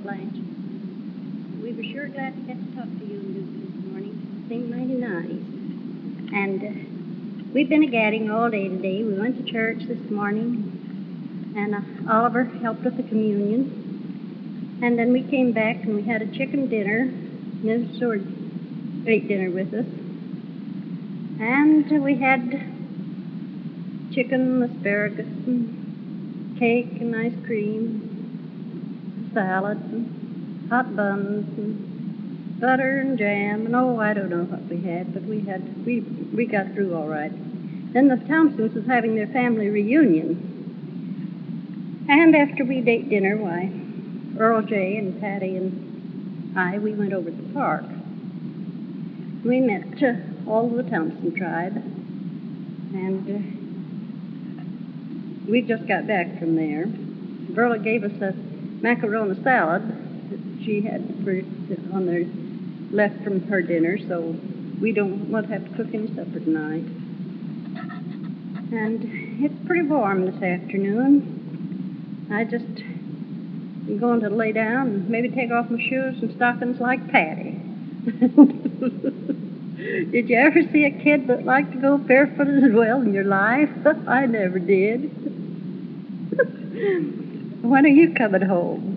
Blanche. We were sure glad to get to talk to you and Luke this morning. It seemed mighty nice. And we've been a-gadding all day today. We went to church this morning, and Oliver helped with the communion. And then we came back and we had a chicken dinner. And Mrs. Sword ate dinner with us. And we had chicken, asparagus, and cake, and ice cream, salad, and hot buns, and butter and jam, and I don't know what we had, but we got through all right. Then the Thompsons was having their family reunion. And after we'd ate dinner, why, Earl J. and Patty and I, we went over to the park. We met all of the Thompson tribe, and we just got back from there. Verla gave us a macaroni salad that she had on there left from her dinner, so we don't want to have to cook any supper tonight. And it's pretty warm this afternoon. I just am going to lay down and maybe take off my shoes and stockings like Patty. Did you ever see a kid that liked to go barefooted as well in your life? I never did. When are you coming home?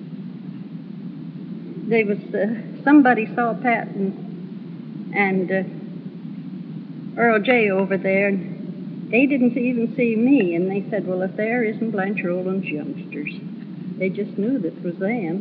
There was somebody saw Pat and Earl J. over there, and they didn't even see me, and they said, well, if there isn't Blanche Rowland's youngsters. They just knew that it was them.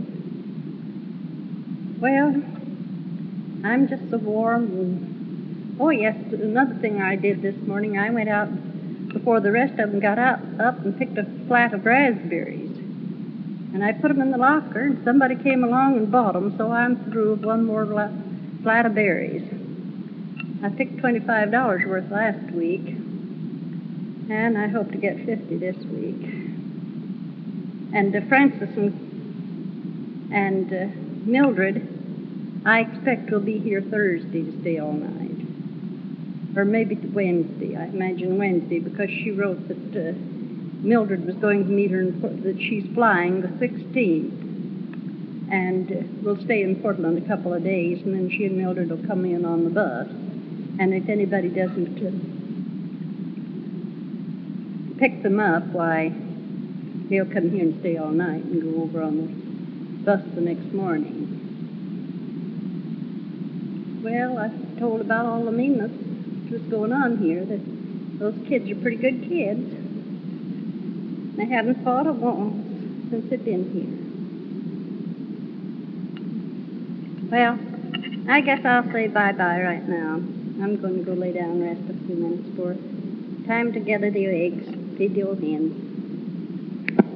Well, I'm just so warm. And, oh, yes, another thing I did this morning, I went out before the rest of them got up and picked a flat of raspberries. And I put them in the locker, and somebody came along and bought them, so I'm through with one more flat of berries. I picked $25 worth last week, and I hope to get 50 this week. And Francis and Mildred, I expect will be here Thursday to stay all night. Or maybe Wednesday. I imagine Wednesday, because she wrote that Mildred was going to meet her, that she's flying the 16th. And we'll stay in Portland a couple of days, and then she and Mildred will come in on the bus. And if anybody doesn't pick them up, why, they'll come here and stay all night and go over on the bus the next morning. Well, I told about all the meanness that was going on here, that those kids are pretty good kids. They haven't fought once since they've been here. Well, I guess I'll say bye-bye right now. I'm going to go lay down and rest a few minutes for time to gather the eggs, feed the old hens.